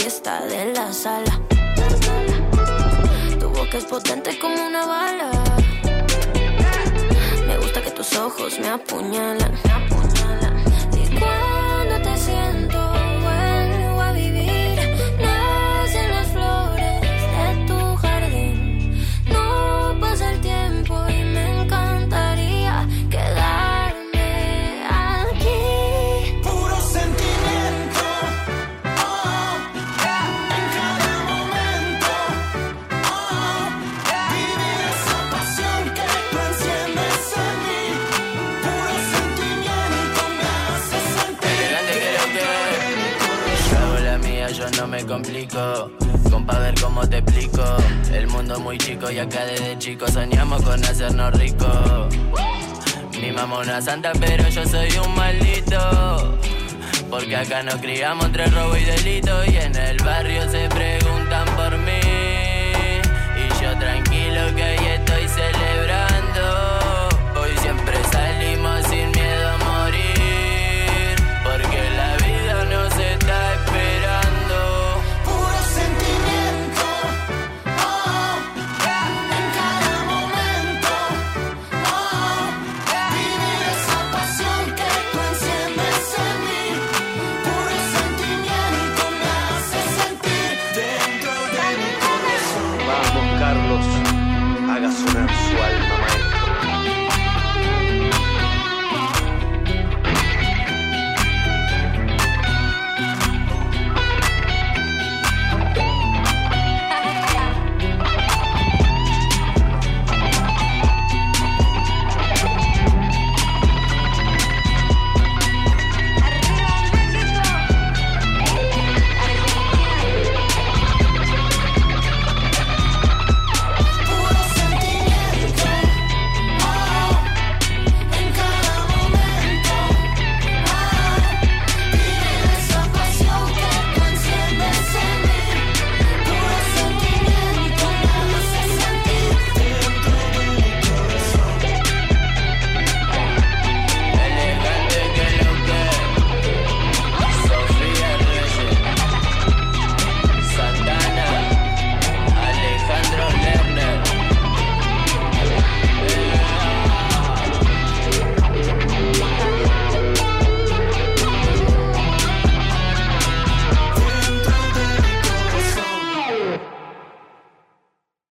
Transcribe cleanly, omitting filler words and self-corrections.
fiesta de la sala. Tu boca es potente como una bala. Me gusta que tus ojos me apuñalan. Y cuando te siento, vuelvo a vivir. Nacen las flores de tu jardín. No pasa el tiempo y me encantaría quedarme aquí. Puro sentimiento, en cada momento, vivir esa pasión que tú enciendes en mí. Puro sentimiento me hace sentir. Yo hago la mía, yo no me complico. Compa, ver cómo te explico. El mundo es muy chico y acá desde chicos soñamos con hacernos ricos. Mi mamá una santa, pero yo soy un maldito. Porque acá nos criamos entre robo y delito. Y en el barrio se preguntan por mí.